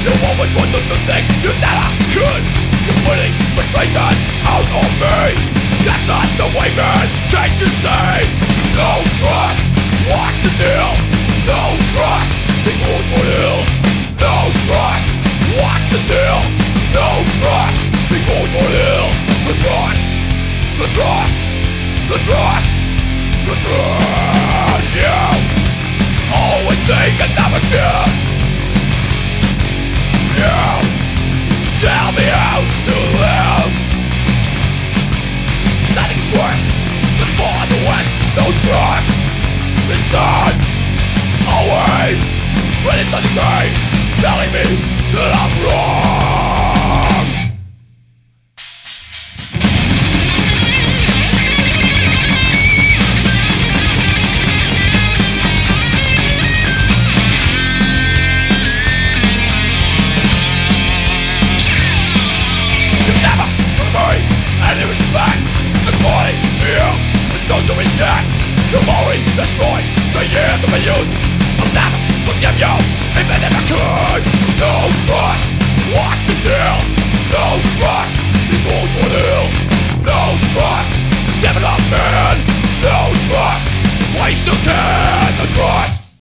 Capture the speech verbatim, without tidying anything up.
You always wanted to think you never could. You're putting frustrations out on me. That's not the way, man, can't you see? No trust, what's the deal? No trust, it's all for ill. No trust, what's the deal? No trust, it's all for ill. The trust, the trust, the trust, the trust. You always think and never care. You tell me how to live. Nothing's worse than for the West. No trust, it's sad. Always when it's touching me, telling me that I'm wrong. You never give me any respect. According to you, the social intact. You've already destroyed the years of my youth.